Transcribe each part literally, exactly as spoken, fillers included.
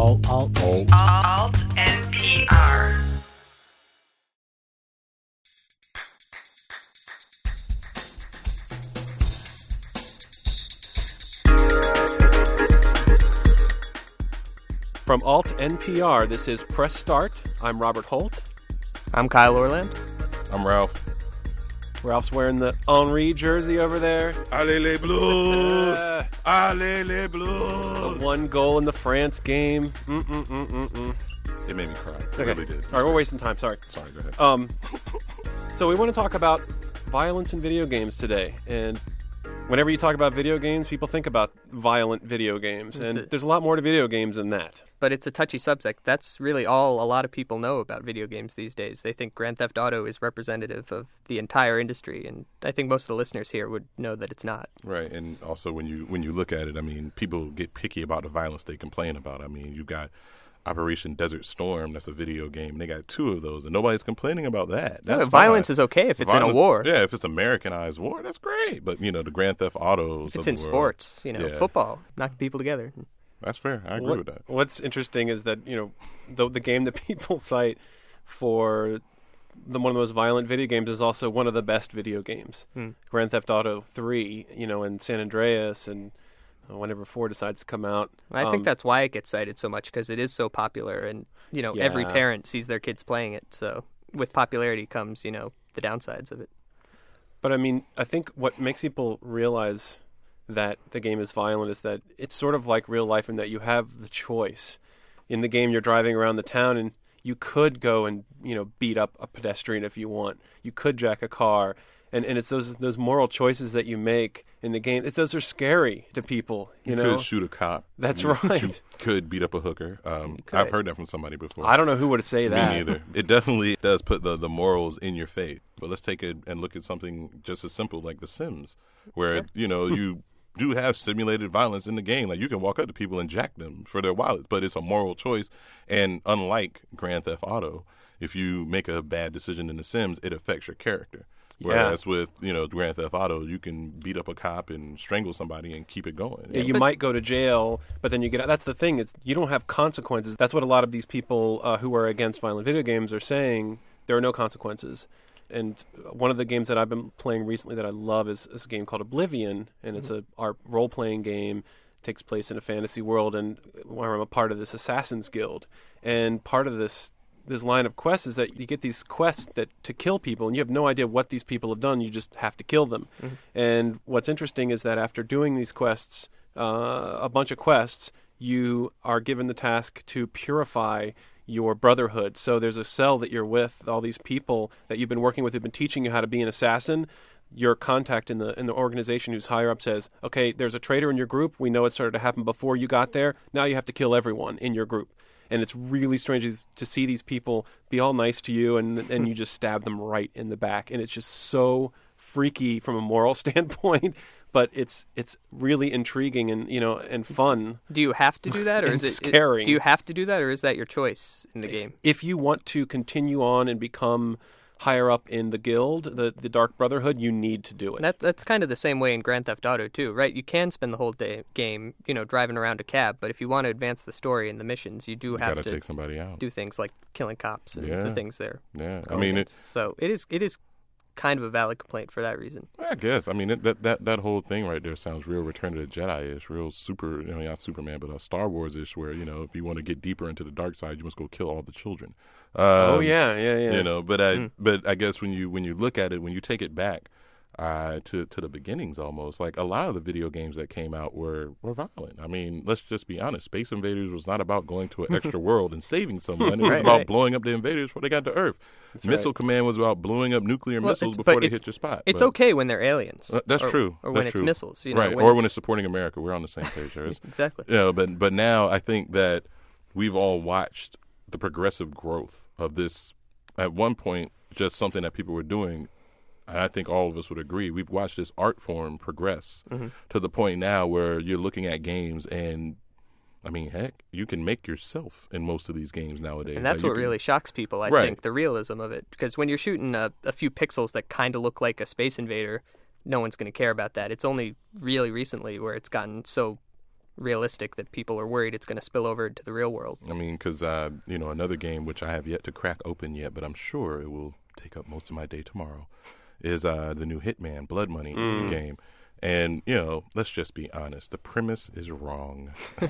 Alt, alt, alt. Alt N P R. From Alt N P R, this is Press Start. I'm Robert Holt. I'm Kyle Orland. I'm Ralph. Ralph's wearing the Henri jersey over there. Allez les Blues! Allez les Blues! The one goal in the France game. Mm-mm-mm-mm-mm. It made me cry. It Okay. really did. All right, we're wasting time. Sorry. Sorry, go ahead. Um, so we want to talk about violence in video games today. And whenever you talk about video games, people think about violent video games. And it. there's a lot more to video games than that. But it's a touchy subject. That's really all a lot of people know about video games these days. They think Grand Theft Auto is representative of the entire industry, and I think most of the listeners here would know that it's not. Right, and also when you when you look at it, I mean, people get picky about the violence they complain about. I mean, you got Operation Desert Storm, that's a video game, and they got two of those, and nobody's complaining about that. That's No, violence is okay if it's in a Violence- war. Yeah, if it's Americanized war, that's great. But, you know, the Grand Theft Autos If it's of in the world, sports, you know, Yeah. football, knocking people together. That's fair. I agree What- with that. What's interesting is that, you know, the, the game that people cite for the one of the most violent video games is also one of the best video games. Hmm. Grand Theft Auto three, you know, and San Andreas, and uh, whenever four decides to come out. I Um, think that's why it gets cited so much, because it is so popular, and, you know, every Yeah. parent sees their kids playing it. So with popularity comes, you know, the downsides of it. But I mean, I think what makes people realize that the game is violent is that it's sort of like real life in that you have the choice. In the game, you're driving around the town and you could go and, you know, beat up a pedestrian if you want. You could jack a car. And and it's those those moral choices that you make in the game. It's, those are scary to people, you, You know? could shoot a cop. That's You- right. You could beat up a hooker. Um, could. I've heard that from somebody before. I don't know who would say that. Me neither. It definitely does put the, the morals in your faith. But let's take it and look at something just as simple like The Sims, where, you know, you do have simulated violence in the game. Like, you can walk up to people and jack them for their wallets, but it's a moral choice. And unlike Grand Theft Auto, if you make a bad decision in The Sims, it affects your character. Whereas with, you know, Grand Theft Auto, you can beat up a cop and strangle somebody and keep it going. Yeah, you But- might go to jail, but then you get out. That's the thing. It's you don't have consequences. That's what a lot of these people uh, who are against violent video games are saying. There are no consequences. And one of the games that I've been playing recently that I love is, is a game called Oblivion, and it's a our role-playing game. Takes place in a fantasy world, and where I'm a part of this Assassin's Guild. And part of this this line of quests is that you get these quests that to kill people, and you have no idea what these people have done. You just have to kill them. Mm-hmm. And what's interesting is that after doing these quests, uh, a bunch of quests, you are given the task to purify your brotherhood. So there's a cell that you're with, all these people that you've been working with who've been teaching you how to be an assassin. Your contact in the in the organization who's higher up says, okay, there's a traitor in your group. We know it started to happen before you got there. Now you have to kill everyone in your group. And it's really strange to see these people be all nice to you, and and you just stab them right in the back. And it's just so freaky from a moral standpoint, but it's it's really intriguing and, you know, and fun. Do you have to do that, or And is it scary. Do you have to do that, or is that your choice in the game? If you want to continue on and become higher up in the guild, the the Dark Brotherhood, you need to do it. That that's kind of the same way in Grand Theft Auto too, right? You can spend the whole day game, you know, driving around a cab, but if you want to advance the story and the missions, you do You have got to to take somebody out. do things like killing cops and Yeah. the things there. Yeah. I going mean, it, against. So it is it is kind of a valid complaint for that reason. I guess. I mean, it, that, that that whole thing right there sounds real Return of the Jedi-ish, real super, you know, not Superman, but uh, Star Wars-ish, where, you know, if you want to get deeper into the dark side, you must go kill all the children. Um, oh yeah, yeah, yeah. You know, but I, Mm. but I guess when you when you look at it, when you take it back uh, to to the beginnings, almost like a lot of the video games that came out were were violent. I mean, let's just be honest. Space Invaders was not about going to an extra world and saving someone. It was Right, about right. blowing up the invaders before they got to Earth. That's Missile right. Command was about blowing up nuclear Well, missiles it's- before but they it's- hit your spot. It's but- okay when they're aliens. Uh, that's or, true. Or That's when it's true. missiles, you know, right? when- Or when it's supporting America. We're on the same page here. It's- exactly. you know, but but now I think that we've all watched the progressive growth of this. At one point, just something that people were doing, and I think all of us would agree. We've watched this art form progress Mhm. to the point now where you're looking at games, and I mean, heck, you can make yourself in most of these games nowadays. And that's Like, you what can- really shocks people, I Right. think, the realism of it. Because when you're shooting a, a few pixels that kind of look like a Space Invader, no one's going to care about that. It's only really recently where it's gotten so realistic that people are worried it's going to spill over into the real world. I mean, because, uh, you know, another game which I have yet to crack open yet, but I'm sure it will take up most of my day tomorrow, is uh, the new Hitman Blood Money Mm. game. And, you know, let's just be honest. The premise is wrong.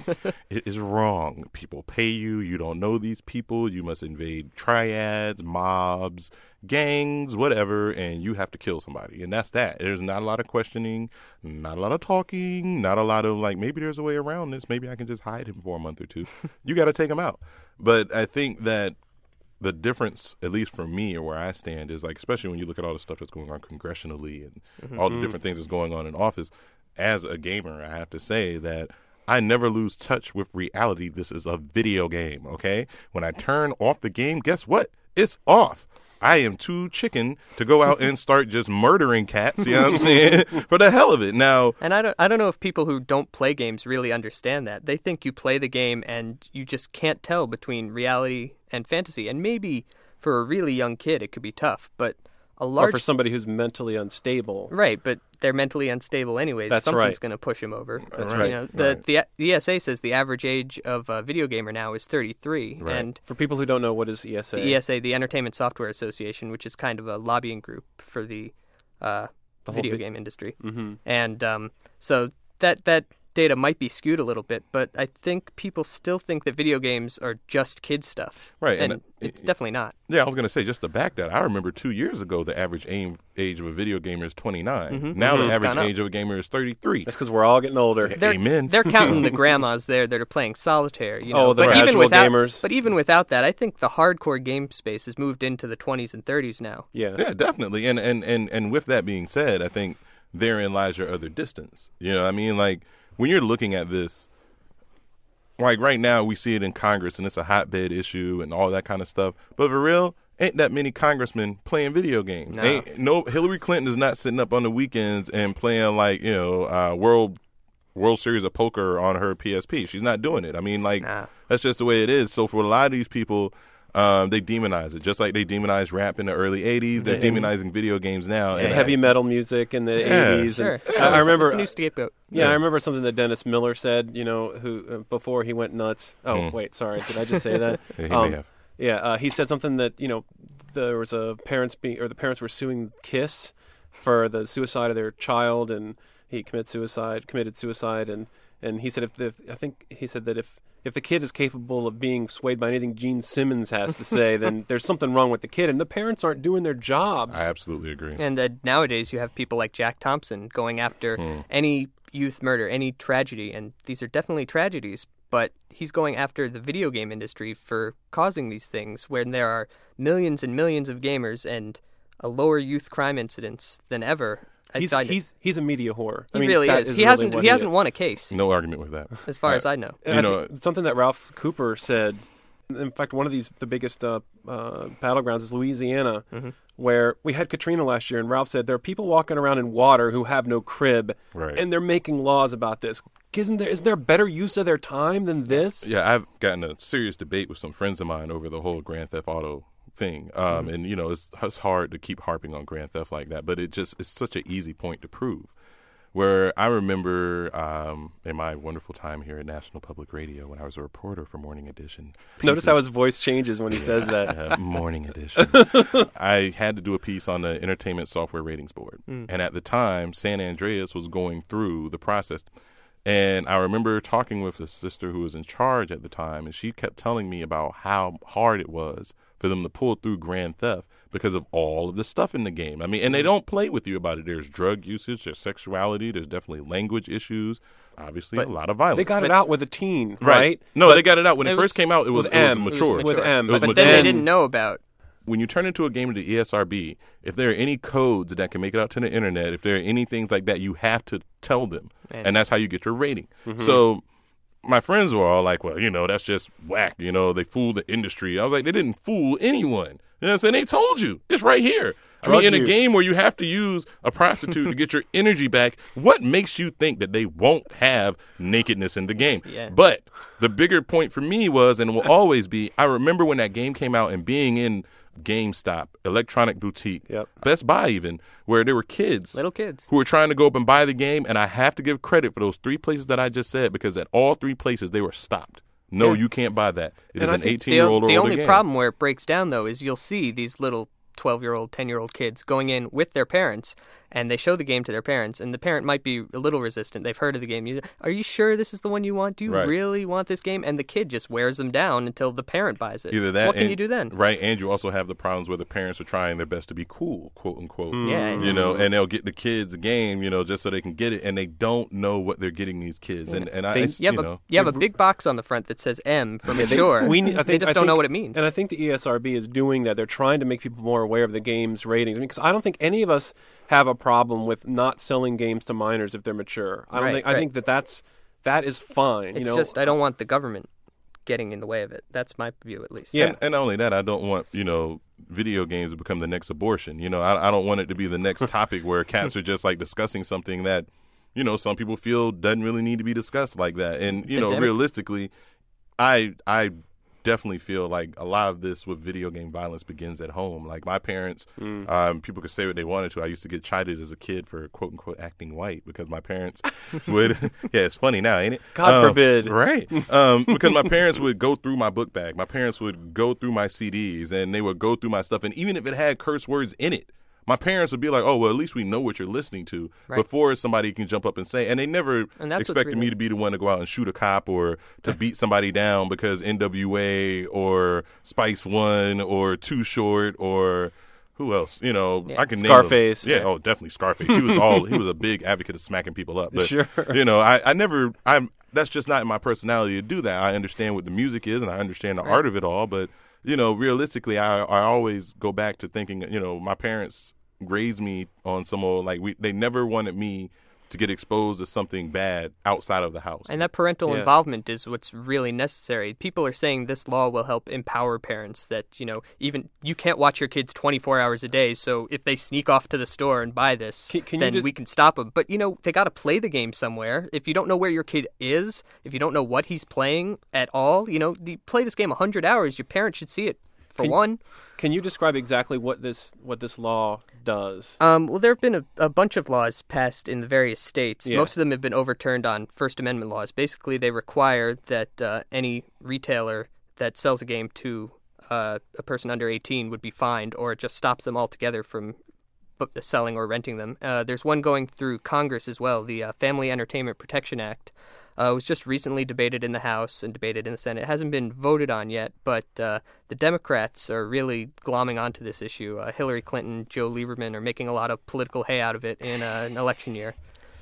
It is wrong. People pay you. You don't know these people. You must invade triads, mobs, gangs, whatever, and you have to kill somebody. And that's that. There's not a lot of questioning, not a lot of talking, not a lot of, like, maybe there's a way around this. Maybe I can just hide him for a month or two. You got to take him out. But I think that the difference, at least for me or where I stand, is like, especially when you look at all the stuff that's going on congressionally and mm-hmm. all the different things that's going on in office, as a gamer, I have to say that I never lose touch with reality. This is a video game, okay? When I turn off the game, guess what? It's off. I am too chicken to go out and start just murdering cats, you know what I'm saying, for the hell of it. Now, and I don't, I don't know if people who don't play games really understand that. They think you play the game and you just can't tell between reality and fantasy. And maybe for a really young kid, it could be tough, but a large... Or for somebody who's mentally unstable. Right, but they're mentally unstable anyway. That's Something's right. going to push them over. That's you right. know, the, right. the the E S A says the average age of a video gamer now is thirty-three. Right. And For people who don't know, what is E S A? the E S A, the Entertainment Software Association, which is kind of a lobbying group for the, uh, The whole video vi- game industry. Mm-hmm. And um, so that that data might be skewed a little bit, but I think people still think that video games are just kid stuff. Right, And, and it's it- definitely not. yeah, I was going to say, just to back that, I remember two years ago, the average aim, age of a video gamer is twenty-nine. Mhm. Now Mhm. the It's average gone up. age of a gamer is thirty-three. That's because we're all getting older. Yeah. They're, Amen. They're counting the grandmas there that are playing solitaire. You know? Oh, the but even casual without, gamers. But even without that, I think the hardcore game space has moved into the twenties and thirties now. Yeah. Yeah, definitely. And, and, and, and with that being said, I think therein lies your other distance. You know what I mean? Like, when you're looking at this, like right now we see it in Congress and it's a hotbed issue and all that kind of stuff. But for real, ain't that many congressmen playing video games. No. Ain't, no, Hillary Clinton is not sitting up on the weekends and playing like, you know, uh, World World Series of Poker on her P S P. She's not doing it. I mean, like, Nah. that's just the way it is. So for a lot of these people, um, they demonize it. Just like they demonized rap in the early eighties, they're And- demonizing video games now. And I- heavy metal music in the Yeah. eighties. Sure. And Yeah, I, I it's- remember. It's a new scapegoat. Yeah, Yeah. I remember something that Dennis Miller said. You know, who uh, before he went nuts. Oh, Mm. wait, sorry, did I just say that? Yeah, he Um, may have. Yeah, uh, he said something that you know there was a parents being or the parents were suing KISS for the suicide of their child, and he committed suicide, committed suicide, and and he said if the I think he said that if if the kid is capable of being swayed by anything Gene Simmons has to say, then there's something wrong with the kid, and the parents aren't doing their jobs. I absolutely agree. And uh, nowadays you have people like Jack Thompson going after Hmm. any youth murder, any tragedy, and these are definitely tragedies, but he's going after the video game industry for causing these things when there are millions and millions of gamers and a lower youth crime incidence than ever. I He's find it- he's he's a media whore. he I mean, really that is. is He really hasn't what he is. hasn't won a case No argument with that. as far Uh, as I know. And You I know- think something that Ralph Cooper said. In fact, one of these the biggest uh, uh, battlegrounds is Louisiana, Mm-hmm. where we had Katrina last year, and Ralph said there are people walking around in water who have no crib, Right. and they're making laws about this. Isn't there is there better use of their time than this? Yeah, I've gotten a serious debate with some friends of mine over the whole Grand Theft Auto thing. Um, And, you know, it's, it's hard to keep harping on Grand Theft like that, but it just it's such an easy point to prove. Where I remember um, in my wonderful time here at National Public Radio when I was a reporter for Morning Edition. Notice pieces- how his voice changes when he says that. uh, Morning Edition. I had to do a piece on the Entertainment Software Ratings Board. Mm. And at the time, San Andreas was going through the process. And I remember talking with the sister who was in charge at the time, and she kept telling me about how hard it was for them to pull through Grand Theft because of all of the stuff in the game. I mean, and they don't play with you about it. There's drug usage, there's sexuality, there's definitely language issues, obviously But a lot of violence. They got it But- out with a teen, right. right? No, But they got it out when it, it was- first came out. It was, with it was M. mature. With M. It was But But then mature. they didn't know about. When you turn into a game of the E S R B, if there are any codes that can make it out to the internet, if there are any things like that, you have to tell them. Man. And that's how you get your rating. Mm-hmm. So my friends were all like, well, you know, that's just whack. You know, they fooled the industry. I was like, they didn't fool anyone. You know what I'm saying? They told you. It's right here. I mean, in a use. game where you have to use a prostitute to get your energy back, what makes you think that they won't have nakedness in the game? Yeah. But the bigger point for me was, and will always be, I remember when that game came out and being in GameStop, Electronic Boutique, Yep. Best Buy even, where there were kids. Little kids. Who were trying to go up and buy the game, and I have to give credit for those three places that I just said, because at all three places they were stopped. No, Yeah. you can't buy that. It And is I an think The, eighteen-year-old or the older only game. problem where it breaks down, though, is you'll see these little twelve-year-old, ten-year-old kids going in with their parents, and they show the game to their parents, and the parent might be a little resistant. They've heard of the game. You, Are you sure this is the one you want? Do you Right. really want this game? And the kid just wears them down until the parent buys it. Either that, What can and- you do then? Right, and you also have the problems where the parents are trying their best to be cool, quote unquote. Yeah. You know, and they'll get the kids a game, you know, just so they can get it, and they don't know what they're getting these kids. And and I, They- it's, You have, you a, know, you have a big box on the front that says M for They- mature. we need- I think, they just I don't know think- what it means. And I think the E S R B is doing that. They're trying to make people more aware of the game's ratings. I mean, because I don't think any of us have a problem with not selling games to minors if they're mature. I don't Right, think. I right. think that that's that is fine. It's you know, just I don't want the government getting in the way of it. That's my view, at least. Yeah. And, and not only that, I don't want, you know, video games to become the next abortion. You know, I, I don't want it to be the next topic where cats are just like discussing something that, you know, some people feel doesn't really need to be discussed like that. And, you know, Pandemic. realistically, I I definitely feel like a lot of this with video game violence begins at home. Like my parents, Mm. um, people could say what they wanted to. I used to get chided as a kid for quote unquote acting white because my parents would. Yeah, it's funny now, ain't it? God Um, forbid. Right. Um, because my parents would go through my book bag. My parents would go through my C Ds and they would go through my stuff. And even if it had curse words in it, my parents would be like, oh, well, at least we know what you're listening to Right. before somebody can jump up and say. And they never And that's what's expected me really- to be the one to go out and shoot a cop or to beat somebody down because N W A or Spice One or Too Short or who else? You know, Yeah. I can Scarface. name them. Yeah, oh, definitely Scarface. He was all he was a big advocate of smacking people up. But Sure. you know, I, I never I'm that's just not in my personality to do that. I understand what the music is and I understand the Right. art of it all, but you know, realistically I I always go back to thinking, you know, my parents raised me on some old like we they never wanted me to get exposed to something bad outside of the house. And that parental Yeah. involvement is what's really necessary. People are saying this law will help empower parents that, you know, even you can't watch your kids twenty-four hours a day. So if they sneak off to the store and buy this, Can- can you then just- we can stop them. But, you know, they got to play the game somewhere. If you don't know where your kid is, if you don't know what he's playing at all, you know, the, play this game one hundred hours, your parents should see it. For Can- one, Can you describe exactly what this what this law does? Um, well, there have been a, a bunch of laws passed in the various states. Yeah. Most of them have been overturned on First Amendment laws. Basically, they require that uh, any retailer that sells a game to uh, a person under eighteen would be fined, or it just stops them altogether from bu- selling or renting them. Uh, there's one going through Congress as well, the uh, Family Entertainment Protection Act. Uh, it was just recently debated in the House and debated in the Senate. It hasn't been voted on yet, but uh, the Democrats are really glomming onto this issue. Uh, Hillary Clinton, Joe Lieberman are making a lot of political hay out of it in uh, an election year.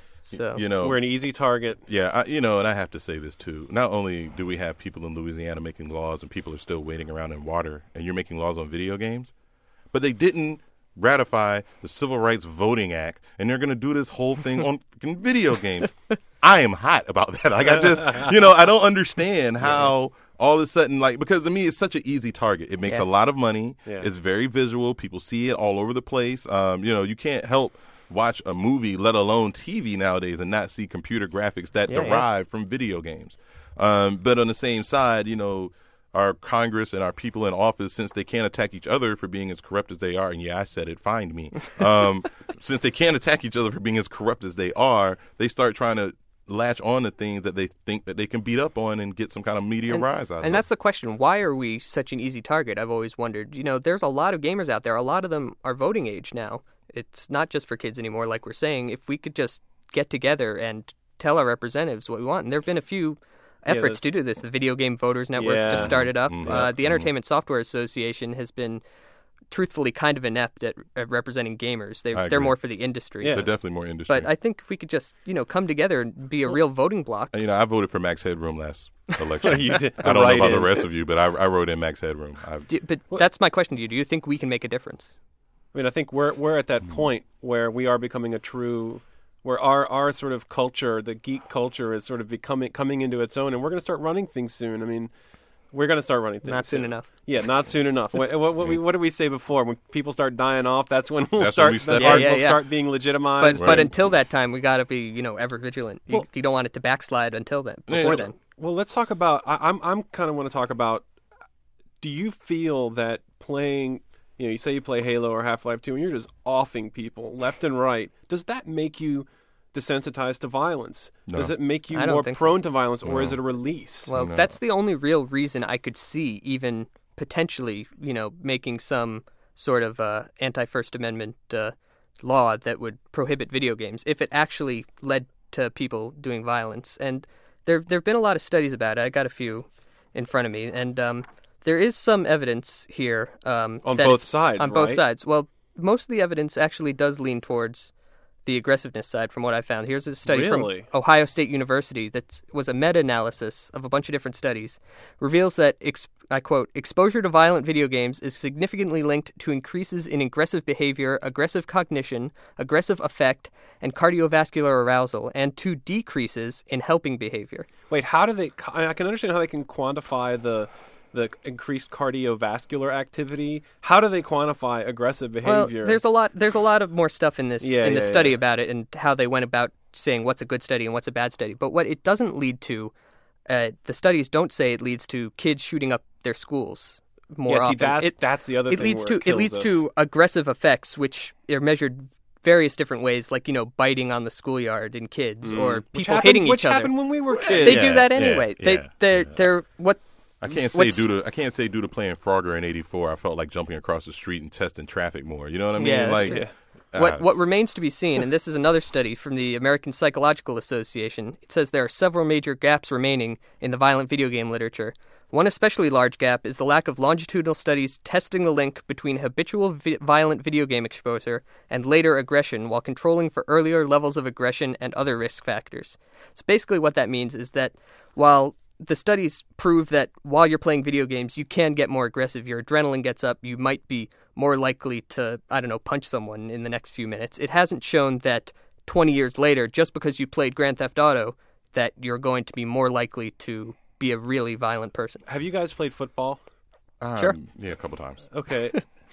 So you know, We're an easy target. Yeah, I, you know, and I have to say this too. Not only do we have people in Louisiana making laws and people are still waiting around in water, and you're making laws on video games, but they didn't ratify the Civil Rights Voting Act, and they're going to do this whole thing on fucking video games. I am hot about that. Like, I just, you know, I don't understand how all of a sudden, like, because to me, it's such an easy target. It makes Yeah. a lot of money. Yeah. It's very visual. People see it all over the place. Um, you know, you can't help watch a movie, let alone T V nowadays, and not see computer graphics that Yeah, yeah. derive from video games. Um, but on the same side, you know, our Congress and our people in office, since they can't attack each other for being as corrupt as they are, and yeah, I said it, find me. Um, since they can't attack each other for being as corrupt as they are, they start trying to latch on to things that they think that they can beat up on and get some kind of media and, rise out of and it. that's the question. Why are we such an easy target? I've always wondered. You know, there's a lot of gamers out there. A lot of them are voting age now. It's not just for kids anymore, like we're saying. If we could just get together and tell our representatives what we want. And there have been a few efforts the- to do this. The Video Game Voters Network Yeah. just started up. Mhm. Uh, the Mhm. Entertainment Software Association has been truthfully kind of inept at, at representing gamers. They, I they're agree. more for the industry. Yeah. They're definitely more industry. But I think if we could just, you know, come together and be a real voting bloc. you know, I voted for Max Headroom last election. You did. I don't know about the Write-in. rest of you, but I, I wrote in Max Headroom. I, Do, but that's my question to you. Do you think we can make a difference? I mean, I think we're we're at that point where we are becoming a true, where our, our sort of culture, the geek culture, is sort of becoming coming into its own, and we're going to start running things soon. I mean, We're going to start running things. Not soon enough. Yeah, not soon enough. What, what, what, we, what did we say before? When people start dying off, that's when we'll That's start. when we step the in. art Yeah, yeah, will yeah. start being But legitimized. but Right. until that time, we got to be you know ever vigilant. You, Well- you don't want it to backslide until then. Yeah, Before yeah. then, Well, let's talk about. I, I'm I'm kind of want to talk about. Do you feel that playing, you know, you say you play Halo or Half-Life two, and you're just offing people left and right? Does that make you desensitized to violence? No. Does it make you I don't more think so. prone to violence, or No. is it a release? well, No. that's the only real reason I could see even potentially you know making some sort of uh, anti-First Amendment uh, law that would prohibit video games if it actually led to people doing violence. And there there have been a lot of studies about it. I got a few in front of me, and um, there is some evidence here um, On that both it- sides, On both right? sides. Well, most of the evidence actually does lean towards the aggressiveness side, from what I found. Here's a study Really? from Ohio State University that was a meta-analysis of a bunch of different studies, reveals that, ex- I quote, exposure to violent video games is significantly linked to increases in aggressive behavior, aggressive cognition, aggressive affect, and cardiovascular arousal, and to decreases in helping behavior. Wait, how do they? I mean, I can understand how they can quantify the the increased cardiovascular activity. How do they quantify aggressive behavior? Well, there's a lot. There's a lot of more stuff in this Yeah, in the yeah, study yeah. about it and how they went about saying what's a good study and what's a bad study. But what it doesn't lead to, uh, the studies don't say it leads to kids shooting up their schools more yeah, see, often. that's it, that's the other it thing. leads where to it, kills leads us. to aggressive effects, which are measured various different ways, like you know biting on the schoolyard in kids or Which people happened, hitting which each other. happened when we were kids. They Yeah, do that yeah, anyway. yeah, they they're yeah. they're what. I can't say What's- due to I can't say due to playing Frogger in eighty-four, I felt like jumping across the street and testing traffic more. You know what I mean? Yeah, that's like true. uh, What what remains to be seen, and this is another study from the American Psychological Association, it says there are several major gaps remaining in the violent video game literature. One especially large gap is the lack of longitudinal studies testing the link between habitual vi- violent video game exposure and later aggression while controlling for earlier levels of aggression and other risk factors. So basically what that means is that while the studies prove that while you're playing video games, you can get more aggressive. Your adrenaline gets up. You might be more likely to, I don't know, punch someone in the next few minutes. It hasn't shown that twenty years later, just because you played Grand Theft Auto, that you're going to be more likely to be a really violent person. Have you guys played football? um, Sure. Yeah, a couple times. Okay.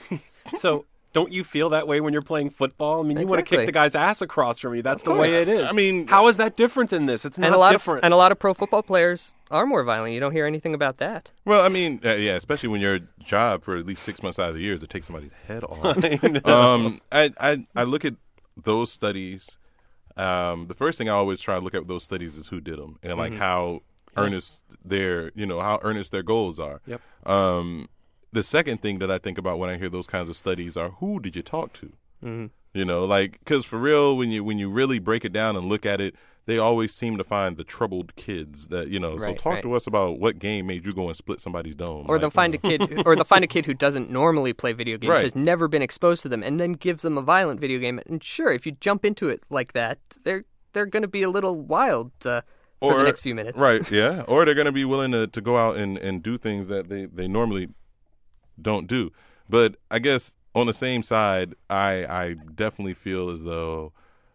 So don't you feel that way when you're playing football? I mean, you want to Exactly. kick the guy's ass across from you. That's the course. way it is. I mean- how is that different than this? It's not And a lot different. of and a lot of pro football players are more violent. You don't hear anything about that. Well, I mean, uh, yeah, especially when your job for at least six months out of the year is to take somebody's head off. I know. um, I, I I look at those studies. Um, the first thing I always try to look at with those studies is who did them and like how earnest their you know how earnest their goals are. Yep. Um, the second thing that I think about when I hear those kinds of studies are who did you talk to? Mm-hmm. You know, like because for real, when you when you really break it down and look at it, they always seem to find the troubled kids that you know. so Right, talk right. to us about what game made you go and split somebody's dome, Or like, they'll you find know. a kid, or they'll find a kid who doesn't normally play video games, Right. has never been exposed to them, and then gives them a violent video game. And sure, if you jump into it like that, they're they're going to be a little wild uh, for the Or- next few minutes. Right, yeah. Or they're going to be willing to, to go out and, and do things that they, they normally don't do. But I guess on the same side, I I definitely feel as though,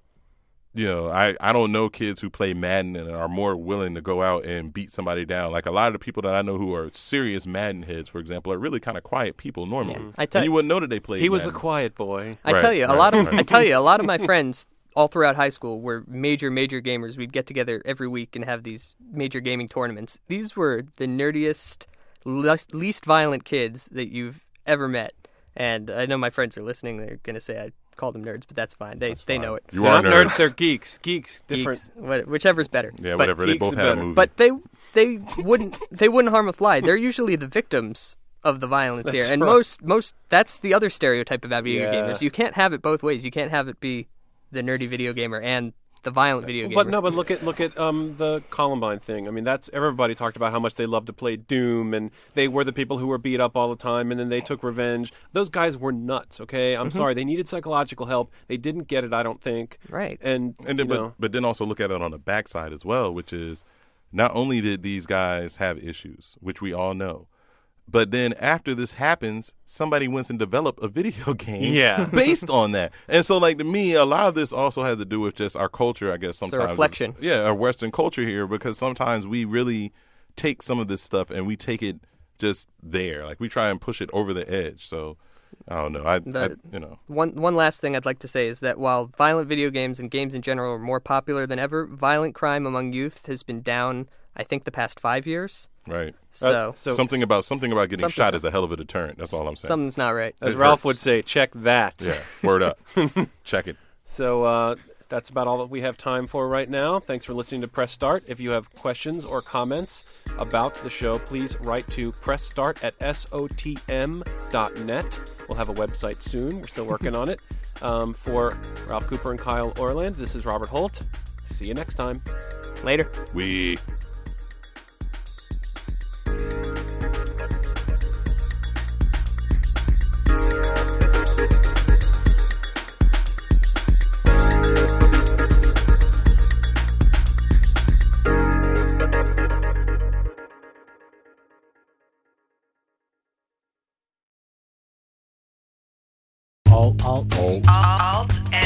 you know, I, I don't know kids who play Madden and are more willing to go out and beat somebody down. Like a lot of the people that I know who are serious Madden heads, for example, are really kind of quiet people normally. Yeah. I tell- and you wouldn't know that they played he was a Madden. quiet boy. I Right, tell you, a right, lot of right. I tell you, a lot of my friends all throughout high school were major, major gamers. We'd get together every week and have these major gaming tournaments. These were the nerdiest, least, least violent kids that you've ever met. And I know my friends are listening. They're going to say I call them nerds, but that's fine. They That's they fine. know it. You They're are not nerds. nerds. They're geeks. Geeks, different. Geeks, what- whichever's better. Yeah, But- whatever. They geeks both are had a better. movie. But they they wouldn't they wouldn't harm a fly. They're usually the victims of the violence That's here. And right. most most that's the other stereotype about video Yeah. gamers. You can't have it both ways. You can't have it be the nerdy video gamer and the violent video gamer. But no, but look at look at um the Columbine thing. I mean, that's everybody talked about how much they loved to play Doom, and they were the people who were beat up all the time, and then they took revenge. Those guys were nuts. Okay, I'm sorry, they needed psychological help. They didn't get it, I don't think. Right. And And then, you but, know, but then also look at it on the backside as well, which is not only did these guys have issues, which we all know, but then after this happens, somebody went and developed a video game Yeah. based on that. And so, like, to me, a lot of this also has to do with just our culture, I guess, sometimes. reflection. Yeah, our Western culture here, because sometimes we really take some of this stuff and we take it just there. Like we try and push it over the edge. So I don't know. I, The- I you know. One one last thing I'd like to say is that while violent video games and games in general are more popular than ever, violent crime among youth has been down, I think, the past five years. Right. So, so something about something about getting Something's shot not- is a hell of a deterrent. That's all I'm saying. something's not right. as it Ralph hurts. would say, check that. Yeah. Word up. Check it. So uh, that's about all that we have time for right now. Thanks for listening to Press Start. If you have questions or comments about the show, please write to pressstart at sotm dot net. We'll have a website soon. We're still working on it. Um, for Ralph Cooper and Kyle Orland, this is Robert Holt. See you next time. Later. We. Alt, alt, alt. Alt and